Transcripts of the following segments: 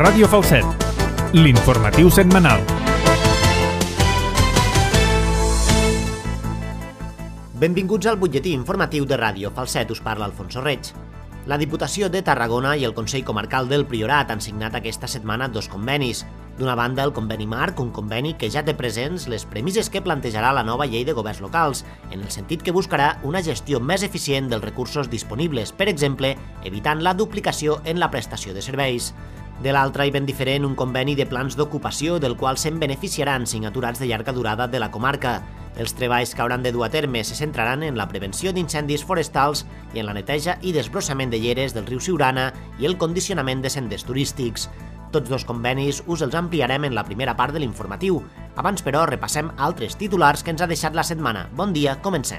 Ràdio Falset, l'informatiu setmanal. Benvinguts al butlletí informatiu de Ràdio Falset, us parla Alfonso Reig. La Diputació de Tarragona i el Consell Comarcal del Priorat han signat aquesta setmana dos convenis. D'una banda, el conveni marc, un conveni que ja té presents les premisses que plantejarà la nova llei de governs locals, en el sentit que buscarà una gestió més eficient dels recursos disponibles, per exemple, evitant la duplicació en la prestació de serveis. De l'altra, i ben diferent, un conveni de plans d'ocupació del qual se'n beneficiaran 5 aturats de llarga durada de la comarca. Els treballs que hauran de dur a terme se centraran en la prevenció d'incendis forestals i en la neteja i desbrossament de lleres del riu Siurana i el condicionament de senders turístics. Tots dos convenis us els ampliarem en la primera part de l'informatiu. Abans, però, repassem altres titulars que ens ha deixat la setmana. Bon dia, comencem.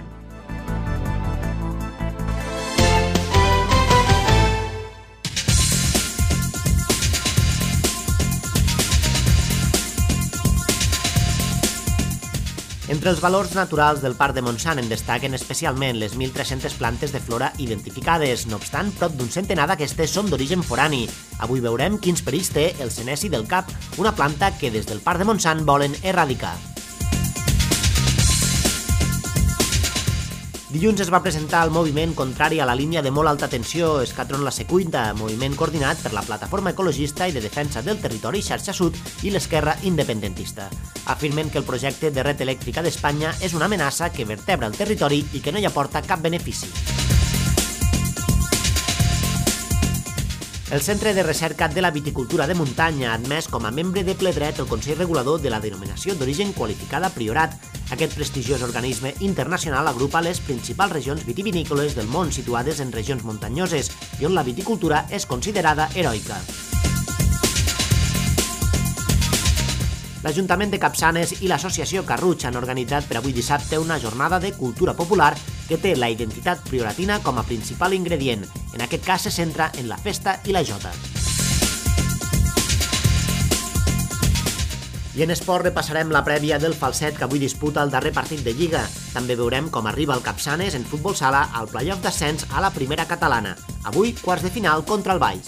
Entre els valors naturals del Parc de Montsant en destaquen especialment les 1.300 plantes de flora identificades. No obstant, prop d'un centenar d'aquestes són d'origen forani. Avui veurem quins perills té el seneci del cap, una planta que des del Parc de Montsant volen erradicar. Dilluns es va presentar el moviment contrari a la línia de molt alta tensió Escatron La Secuita, moviment coordinat per la Plataforma Ecologista i de Defensa del Territori Xarxa Sud i l'Esquerra Independentista. Afirmen que el projecte de red elèctrica d'Espanya és una amenaça que vertebra el territori i que no hi aporta cap benefici. El Centre de Recerca de la Viticultura de Muntanya ha admès com a membre de ple dret el Consell Regulador de la denominació d'origen qualificada Priorat. Aquest prestigiós organisme internacional agrupa les principals regions vitivinícoles del món situades en regions muntanyoses i on la viticultura és considerada heroica. L'Ajuntament de Capçanes i l'Associació Carruig han organitzat per avui dissabte una jornada de cultura popular que té la identitat prioratina com a principal ingredient. En aquest cas se centra en la festa i la jota. I en esport repassarem la prèvia del Falset que avui disputa el darrer partit de Lliga. També veurem com arriba el Capçanes en futbol sala al playoff d'ascens a la primera catalana. Avui, quarts de final contra el Valls.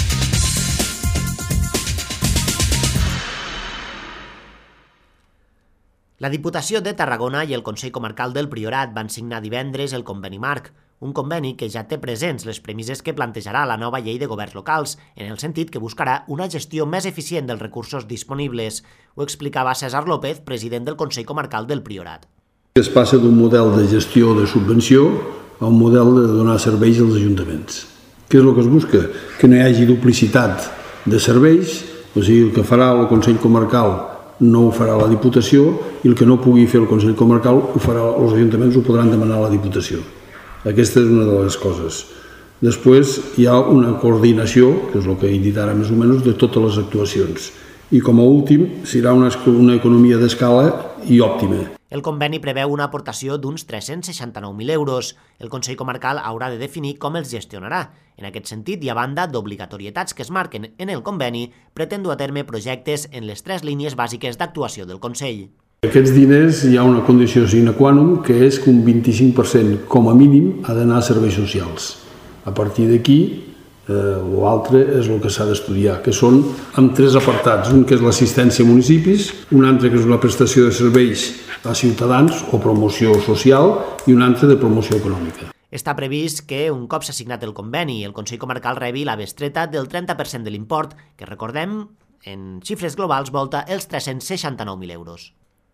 La Diputació de Tarragona i el Consell Comarcal del Priorat van signar divendres el conveni marc, un conveni que ja té presents les premisses que plantejarà la nova llei de governs locals, en el sentit que buscarà una gestió més eficient dels recursos disponibles. Ho explicava César López, president del Consell Comarcal del Priorat. Es passa d'un model de gestió de subvenció a un model de donar serveis als ajuntaments. Què és el que es busca? Que no hi hagi duplicitat de serveis, o sigui, el que farà el Consell Comarcal no ho farà la Diputació i el que no pugui fer el Consell Comarcal ho farà, els ajuntaments ho podran demanar a la Diputació. Aquesta és una de les coses. Després hi ha una coordinació, que és el que he dit ara més o menys, de totes les actuacions. I com a últim serà una economia d'escala i òptima. El conveni preveu una aportació d'uns 369.000 euros. El Consell Comarcal haurà de definir com els gestionarà. En aquest sentit, i a banda d'obligatorietats que es marquen en el conveni, pretén dur a terme projectes en les 3 línies bàsiques d'actuació del Consell. Aquests diners hi ha una condició sine qua non, que és que un 25% com a mínim ha d'anar a serveis socials. A partir d'aquí, l'altre és el que s'ha d'estudiar, que són amb 3 apartats, un que és l'assistència a municipis, un altre que és la prestació de serveis a ciutadans o promoció social i un altre de promoció econòmica. Està previst que, un cop s'ha signat el conveni, el Consell Comarcal rebi la bestreta del 30% de l'import, que recordem, en xifres globals volta els 369.000 euros.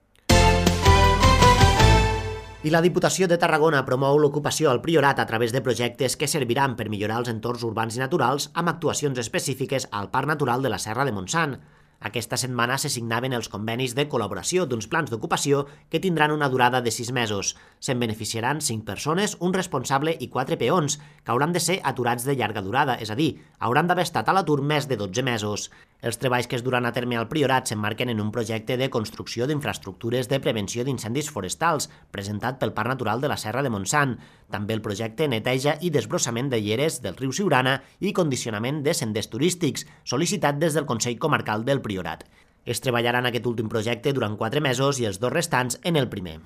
I la Diputació de Tarragona promou l'ocupació al Priorat a través de projectes que serviran per millorar els entorns urbans i naturals amb actuacions específiques al Parc Natural de la Serra de Montsant. Aquesta setmana se signaven els convenis de col·laboració d'uns plans d'ocupació que tindran una durada de 6 mesos. Se'n beneficiaran 5 persones, un responsable i 4 peons, que hauran de ser aturats de llarga durada, és a dir, hauran d'haver estat a l'atur més de 12 mesos. Els treballs que es duran a terme al Priorat s'emmarquen en un projecte de construcció d'infraestructures de prevenció d'incendis forestals, presentat pel Parc Natural de la Serra de Montsant. També el projecte neteja i desbrossament de lleres del riu Siurana i condicionament de senders turístics, sol·licitat des del Consell Comarcal del Priorat. Es treballarà en aquest últim projecte durant 4 mesos i els 2 restants en el primer.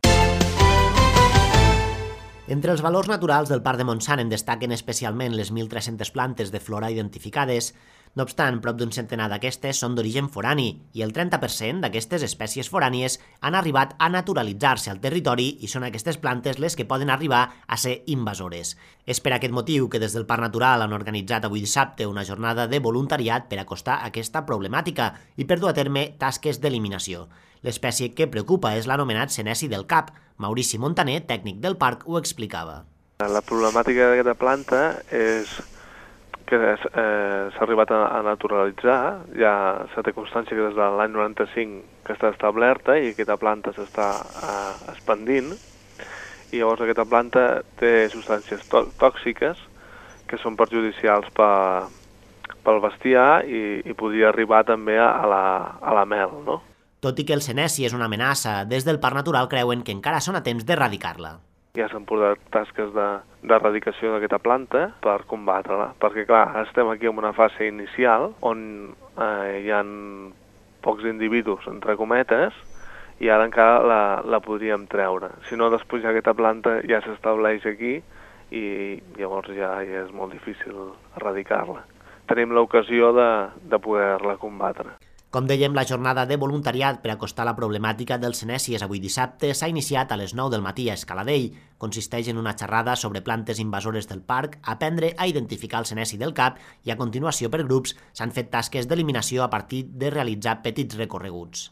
Entre els valors naturals del Parc de Montsant en destaquen especialment les 1.300 plantes de flora identificades. No obstant, prop d'un centenar d'aquestes són d'origen forani i el 30% d'aquestes espècies forànies han arribat a naturalitzar-se al territori i són aquestes plantes les que poden arribar a ser invasores. És per aquest motiu que des del Parc Natural han organitzat avui dissabte una jornada de voluntariat per acostar aquesta problemàtica i per dur a terme tasques d'eliminació. L'espècie que preocupa és l'anomenat seneci del cap. Maurici Montaner, tècnic del parc, ho explicava. La problemàtica d'aquesta planta és que s'ha arribat a naturalitzar, ja se té constància que des de l'any 95 que està establerta i aquesta planta s'està expandint, i llavors aquesta planta té substàncies tòxiques que són perjudicials pel bestiar i podria arribar també a la mel, no? Tot i que el seneci és una amenaça, des del Parc Natural creuen que encara són a temps d'erradicar-la. Ja s'han portat tasques d'erradicació d'aquesta planta per combatre-la, perquè clar, estem aquí en una fase inicial on hi ha pocs individus, entre cometes, i ara encara la podríem treure. Si no, després ja aquesta planta ja s'estableix aquí i llavors ja és molt difícil erradicar-la. Tenim l'ocasió de poder-la combatre. Com dèiem, la jornada de voluntariat per acostar la problemàtica dels senècies avui dissabte s'ha iniciat a les 9 del matí a Escaladell. Consisteix en una xerrada sobre plantes invasores del parc, aprendre a identificar el seneci del cap i a continuació per grups s'han fet tasques d'eliminació a partir de realitzar petits recorreguts.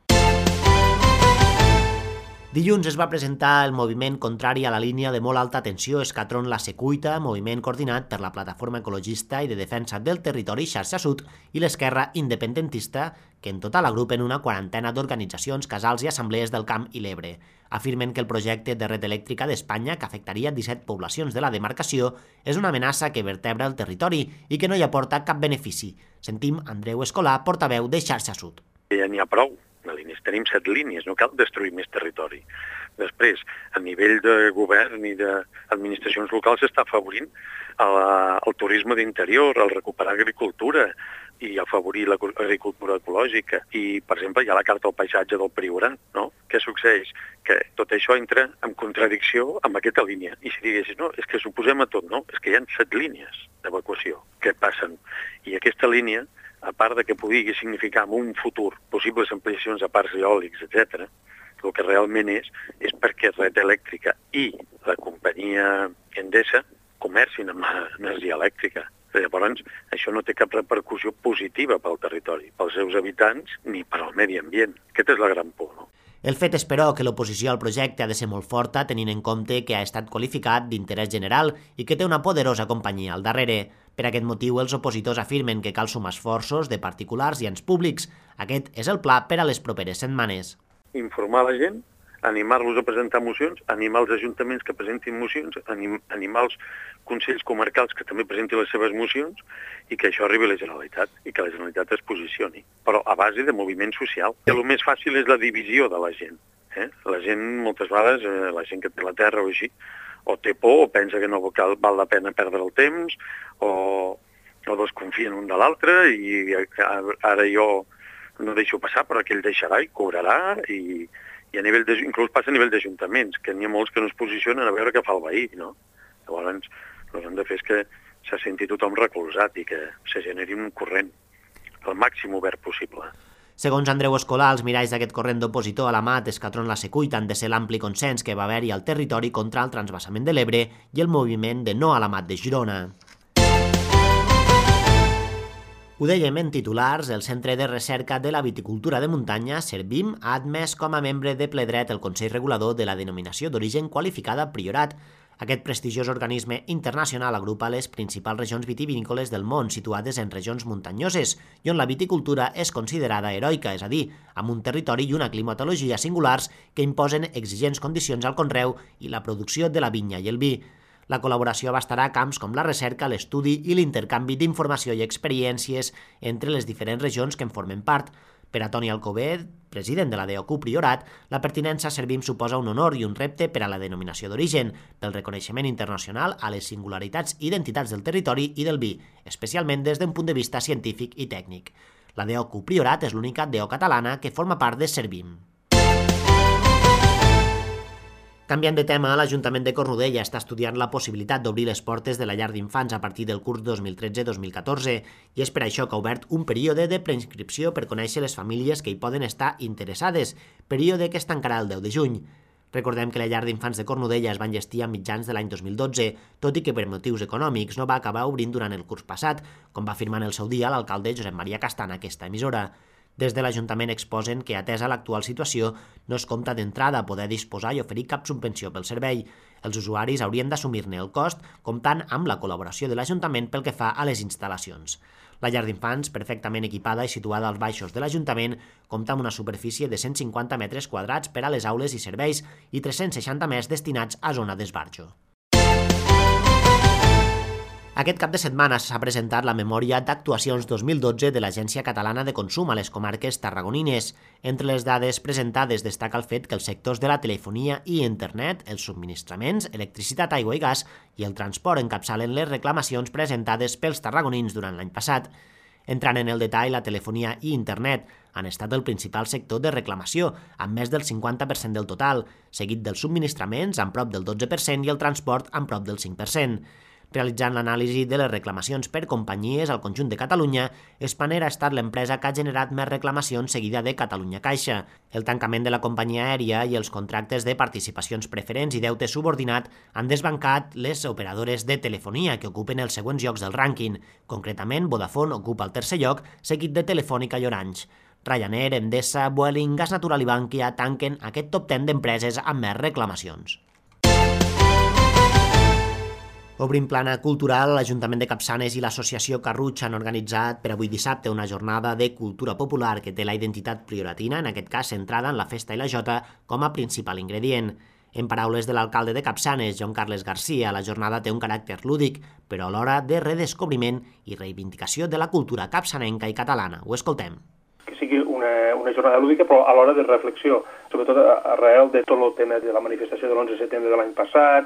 Dilluns es va presentar el moviment contrari a la línia de molt alta tensió Escatron La Secuita, moviment coordinat per la Plataforma Ecologista i de Defensa del Territori Xarxa Sud i l'Esquerra Independentista, que en total agrupen una quarantena d'organitzacions, casals i assemblees del Camp i l'Ebre. Afirmen que el projecte de red elèctrica d'Espanya, que afectaria 17 poblacions de la demarcació, és una amenaça que vertebra el territori i que no hi aporta cap benefici. Sentim Andreu Escolà, portaveu de Xarxa Sud. Ja n'hi ha prou. Tenim 7 línies, no cal destruir més territori. Després, a nivell de govern i d'administracions locals s'està afavorint el turisme d'interior, el recuperar agricultura i afavorir l'agricultura ecològica. I, per exemple, hi ha la carta al paisatge del Priorat, no? Què succeeix? Que tot això entra en contradicció amb aquesta línia. I si diguessis, no, és que s'oposem a tot, no? És que hi ha 7 línies d'evacuació que passen. I aquesta línia, a part de que pugui significar en un futur possibles ampliacions a parcs eòlics, etc., el que realment és perquè Red Elèctrica i la companyia Endesa comercin amb energia elèctrica. Llavors, això no té cap repercussió positiva pel territori, pels seus habitants, ni per al medi ambient. Aquesta és la gran por, no? El fet és, però, que l'oposició al projecte ha de ser molt forta tenint en compte que ha estat qualificat d'interès general i que té una poderosa companyia al darrere. Per aquest motiu, els opositors afirmen que cal sumar esforços de particulars i ens públics. Aquest és el pla per a les properes setmanes. Informar la gent, animar-los a presentar mocions, animar els ajuntaments que presentin mocions, animar els consells comarcals que també presentin les seves mocions i que això arribi a la Generalitat i que la Generalitat es posicioni, però a base de moviment social. El més fàcil és la divisió de la gent. La gent, moltes vegades, la gent que té la terra o així, o té por o pensa que no val la pena perdre el temps o desconfien un de l'altre i ara jo no deixo passar però aquell deixarà i cobrarà i a nivell inclús passa a nivell d'ajuntaments, que n'hi ha molts que no es posicionen a veure què fa el veí, no? Llavors, el que hem de fer és que se senti tothom recolzat i que se generi un corrent el màxim obert possible. Segons Andreu Escolà, els miralls d'aquest corrent d'opositor a la MAT Escatron La Secuita han de ser l'ampli consens que va haver-hi al territori contra el transvasament de l'Ebre i el moviment de no a la MAT de Girona. Ho dèiem en titulars, el Centre de Recerca de la Viticultura de Muntanya, Servim, ha admès com a membre de ple dret el Consell Regulador de la denominació d'origen qualificada Priorat. Aquest prestigiós organisme internacional agrupa les principals regions vitivinícoles del món situades en regions muntanyoses i on la viticultura és considerada heroica, és a dir, amb un territori i una climatologia singulars que imposen exigents condicions al conreu i la producció de la vinya i el vi. La col·laboració abastarà camps com la recerca, l'estudi i l'intercanvi d'informació i experiències entre les diferents regions que en formen part. Per a Toni Alcover, president de la DOQ Priorat, la pertinença a Servim suposa un honor i un repte per a la denominació d'origen, pel reconeixement internacional a les singularitats i identitats del territori i del vi, especialment des d'un punt de vista científic i tècnic. La DOQ Priorat és l'única DO catalana que forma part de Servim. Canviant de tema, l'Ajuntament de Cornudella està estudiant la possibilitat d'obrir les portes de la llar d'infants a partir del curs 2013-2014 i és per això que ha obert un període de preinscripció per conèixer les famílies que hi poden estar interessades, període que es tancarà el 10 de juny. Recordem que la llar d'infants de Cornudella es va enllestir a mitjans de l'any 2012, tot i que per motius econòmics no va acabar obrint durant el curs passat, com va afirmar en el seu dia l'alcalde Josep Maria Castana a aquesta emissora. Des de l'Ajuntament exposen que, atesa l'actual situació, no es compta d'entrada a poder disposar i oferir cap subvenció pel servei. Els usuaris haurien d'assumir-ne el cost, comptant amb la col·laboració de l'Ajuntament pel que fa a les instal·lacions. La llar d'infants, perfectament equipada i situada als baixos de l'Ajuntament, compta amb una superfície de 150 metres quadrats per a les aules i serveis i 360 més destinats a zona d'esbarjo. Aquest cap de setmana s'ha presentat la memòria d'actuacions 2012 de l'Agència Catalana de Consum a les comarques tarragonines. Entre les dades presentades destaca el fet que els sectors de la telefonia i internet, els subministraments, electricitat, aigua i gas i el transport encapçalen les reclamacions presentades pels tarragonins durant l'any passat. Entrant en el detall, la telefonia i internet han estat el principal sector de reclamació, amb més del 50% del total, seguit dels subministraments amb prop del 12% i el transport amb prop del 5%. Realitzant l'anàlisi de les reclamacions per companyies al conjunt de Catalunya, Spanair ha estat l'empresa que ha generat més reclamacions seguida de Catalunya Caixa. El tancament de la companyia aèria i els contractes de participacions preferents i deute subordinat han desbancat les operadores de telefonia que ocupen els següents llocs del rànquing. Concretament, Vodafone ocupa el tercer lloc, seguit de Telefònica i Orange. Ryanair, Endesa, Vueling, Gas Natural i Bankia tanquen aquest top 10 d'empreses amb més reclamacions. Obrint plana cultural, l'Ajuntament de Capçanes i l'Associació Carruig han organitzat per avui dissabte una jornada de cultura popular que té la identitat prioratina, en aquest cas centrada en la festa i la jota com a principal ingredient. En paraules de l'alcalde de Capçanes, Joan Carles Garcia, la jornada té un caràcter lúdic, però alhora de redescobriment i reivindicació de la cultura capçanenca i catalana. Ho escoltem. Que sigui una jornada lúdica, però alhora de reflexió, sobretot arrel de tot el tema de la manifestació de l'11 de setembre de l'any passat,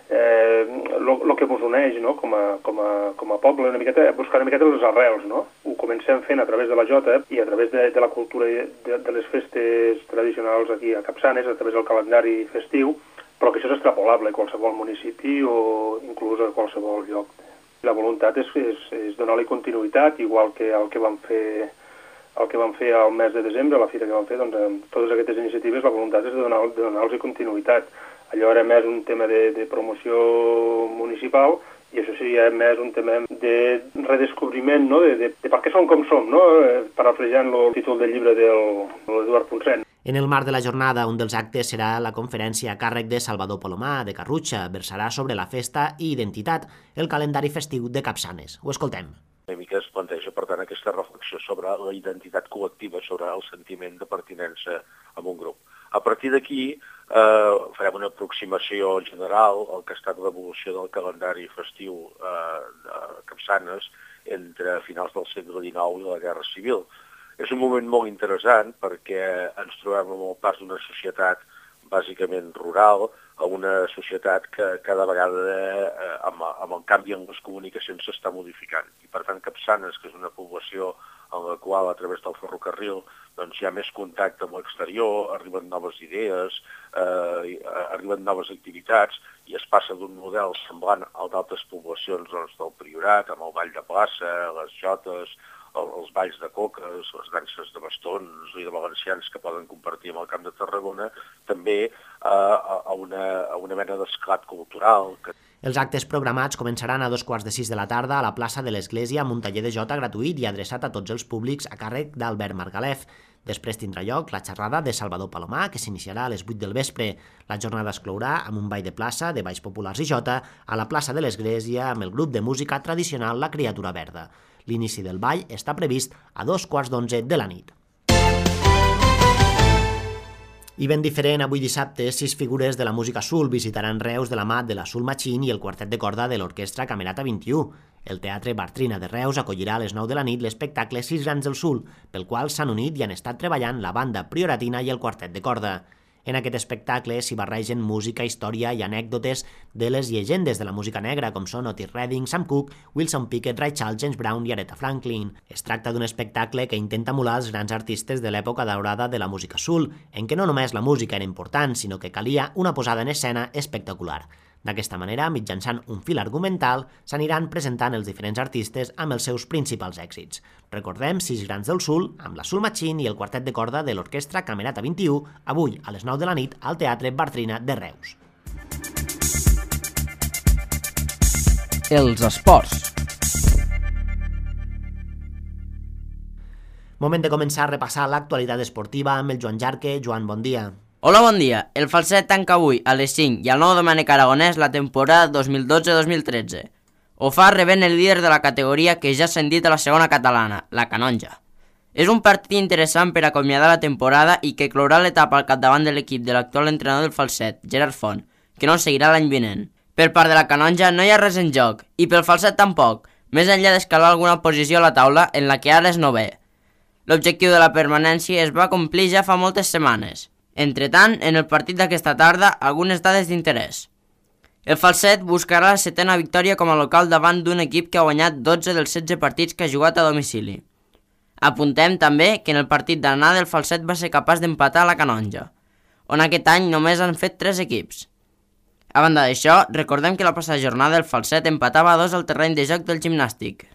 el que ens uneix, no? com a poble, buscar una miqueta les arrels. No? Ho comencem fent a través de la jota i a través de la cultura de les festes tradicionals aquí a Capçanes, a través del calendari festiu, però que això és extrapolable a qualsevol municipi o inclús a qualsevol lloc. La voluntat és donar-li continuïtat, igual que el que vam fer al mes de desembre, a la fira que vam fer, doncs amb totes aquestes iniciatives la voluntat és de donar-los continuïtat. Allò era més un tema de promoció municipal i això seria més un tema de redescobriment, no? de per què som com som, no? Parafrasejant el títol del llibre de l'Eduard Ponsent. En el marc de la jornada, un dels actes serà la conferència a càrrec de Salvador Palomar, de Carruixa. Versarà sobre la festa i identitat, el calendari festiu de Capçanes. Ho escoltem. Una mica es planteja, per tant, aquesta reflexió sobre la identitat col·lectiva, sobre el sentiment de pertinença a un grup. A partir d'aquí farem una aproximació general al que ha estat l'evolució del calendari festiu de Capçanes entre finals del segle XIX i la Guerra Civil. És un moment molt interessant perquè ens trobem en el pas d'una societat bàsicament rural a una societat que cada vegada amb el canvi en les comunicacions s'està modificant. I per tant Capçanes, que és una població en la qual a través del ferrocarril doncs, hi ha més contacte amb l'exterior, arriben noves idees, arriben noves activitats i es passa d'un model semblant al d'altres poblacions doncs, del Priorat, amb el ball de plaça, les jotes, els balls de coques, les danses de bastons i de valencians que poden compartir amb el Camp de Tarragona, també a una mena d'esclat cultural. Els actes programats començaran a 2:15 de la tarda a la plaça de l'Església amb un taller de jota gratuït i adreçat a tots els públics a càrrec d'Albert Margalef. Després tindrà lloc la xerrada de Salvador Palomar, que s'iniciarà a les 8 del vespre. La jornada es clourà amb un ball de plaça, de balls populars i jota, a la plaça de l'Església amb el grup de música tradicional La Criatura Verda. L'inici del ball està previst a 2:15 de la nit. I ben diferent, avui dissabte, 6 figures de la música soul visitaran Reus de la mà de la Soul Machine i el quartet de corda de l'Orquestra Camerata 21. El Teatre Bartrina de Reus acollirà a les 9 de la nit l'espectacle 6 grans del soul, pel qual s'han unit i han estat treballant la banda prioratina i el quartet de corda. En aquest espectacle s'hi barregen música, història i anècdotes de les llegendes de la música negra, com són Otis Redding, Sam Cooke, Wilson Pickett, Ray Charles, James Brown i Aretha Franklin. Es tracta d'un espectacle que intenta emular els grans artistes de l'època daurada de la música soul, en què no només la música era important, sinó que calia una posada en escena espectacular. D'aquesta manera, mitjançant un fil argumental, s'aniran presentant els diferents artistes amb els seus principals èxits. Recordem 6 grans del soul, amb la Soul Machine i el quartet de corda de l'Orquestra Camerata 21, avui a les 9 de la nit al Teatre Bartrina de Reus. Els esports. Moment de començar a repassar l'actualitat esportiva amb el Joan Jarque. Joan, bon dia. Hola, bon dia. El Falset tanca avui a les 5 i al Nou Domènec Aragonès la temporada 2012-2013. Ho fa rebent el líder de la categoria que ja s'ha ascendit a la segona catalana, la Canonja. És un partit interessant per acomiadar la temporada i que clourà l'etapa al capdavant de l'equip de l'actual entrenador del Falset, Gerard Font, que no seguirà l'any vinent. Per part de la Canonja no hi ha res en joc, i pel Falset tampoc, més enllà d'escalar alguna posició a la taula en la que ara és 9è. L'objectiu de la permanència es va complir ja fa moltes setmanes. Entretant, en el partit d'aquesta tarda, algunes dades d'interès. El Falset buscarà la 7ª victòria com a local davant d'un equip que ha guanyat 12 dels 16 partits que ha jugat a domicili. Apuntem també que en el partit d'anada el Falset va ser capaç d'empatar a la Canonja, on aquest any només han fet 3 equips. A banda d'això, recordem que la passada jornada el Falset empatava a 2 al terreny de joc del Gimnàstic.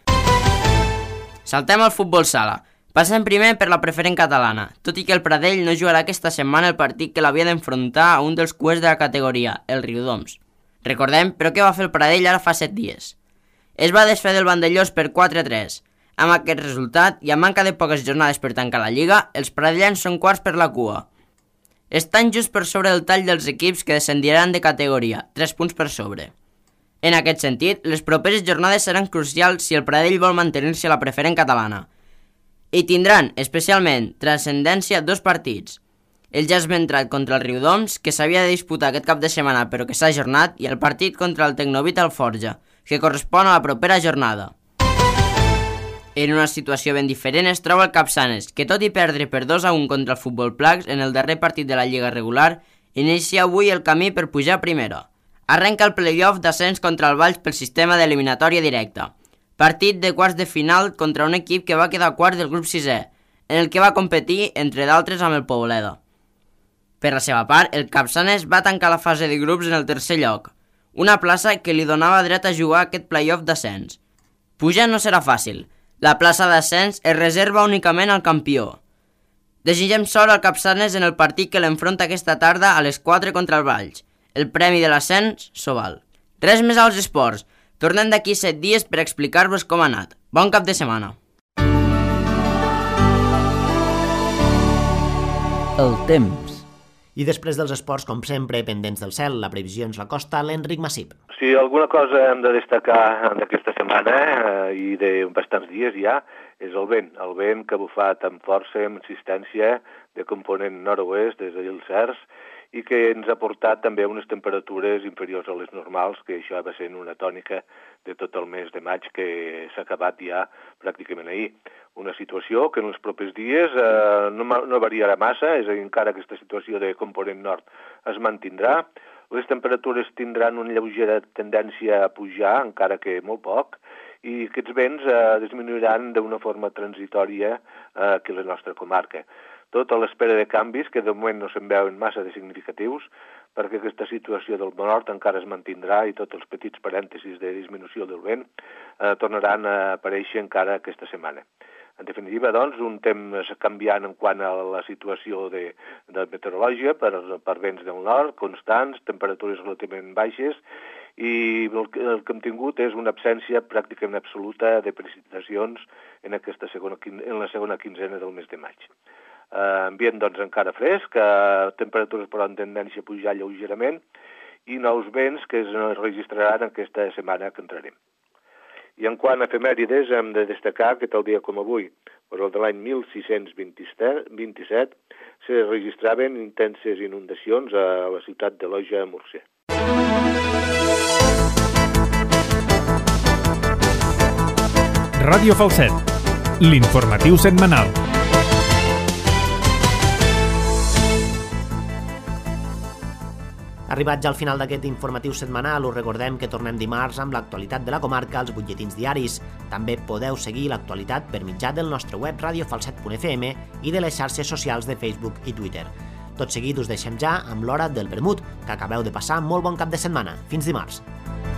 Saltem al futbol sala. Passem primer per la preferent catalana, tot i que el Pradell no jugarà aquesta setmana el partit que l'havia d'enfrontar a un dels cuers de la categoria, el Riudoms. Recordem, però què va fer el Pradell ara fa 7 dies. Es va desfer del Vandellós per 4-3. Amb aquest resultat, i a manca de poques jornades per tancar la Lliga, els pradellans són quarts per la cua. Estan just per sobre del tall dels equips que descendiran de categoria, 3 punts per sobre. En aquest sentit, les properes jornades seran crucials si el Pradell vol mantenir-se a la preferent catalana. I tindran, especialment, transcendència 2 partits. El ja esmentat contra el Riudoms, que s'havia de disputar aquest cap de setmana però que s'ha ajornat, i el partit contra el Tecnovit Alforja, que correspon a la propera jornada. En una situació ben diferent es troba el Capçanes, que tot i perdre per 2-1 contra el Futbol Placs en el darrer partit de la Lliga regular, inicia avui el camí per pujar a primera. Arrenca el playoff d'ascens contra el Valls pel sistema d'eliminatòria directa. Partit de quarts de final contra un equip que va quedar quart del grup 6è, en el que va competir, entre d'altres, amb el Poboleda. Per la seva part, el Capçanes va tancar la fase de grups en el 3è lloc, una plaça que li donava dret a jugar aquest playoff d'ascens. Pujar no serà fàcil. La plaça d'ascens es reserva únicament al campió. Desitgem sort al Capçanes en el partit que l'enfronta aquesta tarda a les 4 contra el Valls. El premi de l'ascens s'ho val. Res més als esports. Tornem d'aquí 7 dies per explicar-vos com ha anat. Bon cap de setmana. El temps. I després dels esports, com sempre, pendents del cel, la previsió ens la costa l'Enric Massip. Si alguna cosa hem de destacar d'aquesta setmana i de bastants dies ja, és el vent que ha bufat amb força, amb insistència, de component nord-oest des d'Ils Cercs, i que ens ha portat també unes temperatures inferiors a les normals, que això va ser una tònica de tot el mes de maig que s'ha acabat ja pràcticament ahir. Una situació que en els propers dies no variarà massa, és a dir, encara aquesta situació de component nord es mantindrà. Les temperatures tindran una lleugera tendència a pujar, encara que molt poc, i aquests vents disminuiran d'una forma transitòria aquí a la nostra comarca. Tot a l'espera de canvis, que de moment no se'n veuen massa de significatius, perquè aquesta situació del nord encara es mantindrà i tots els petits parèntesis de disminució del vent tornaran a aparèixer encara aquesta setmana. En definitiva, doncs, un temps canviant en quant a la situació de meteorològia per vents del nord, constants, temperatures relativament baixes, i el que hem tingut és una absència pràcticament absoluta de precipitacions en la segona quinzena del mes de maig. Ambient, doncs, encara fresc, temperatures però en tendència a pujar lleugerament, i nous vents que es registraran aquesta setmana que entrarem. I en quant a efemèrides, hem de destacar que tal dia com avui, però el de l'any 1627, se registraven intenses inundacions a la ciutat de Loja, a Múrcia. Ràdio Falset, l'informatiu setmanal. Arribats al final d'aquest informatiu setmanal, us recordem que tornem dimarts amb l'actualitat de la comarca als butlletins diaris. També podeu seguir l'actualitat per mitjà del nostre web radiofalset.fm i de les xarxes socials de Facebook i Twitter. Tot seguit us deixem ja amb l'hora del vermut, que acabeu de passar molt bon cap de setmana. Fins dimarts.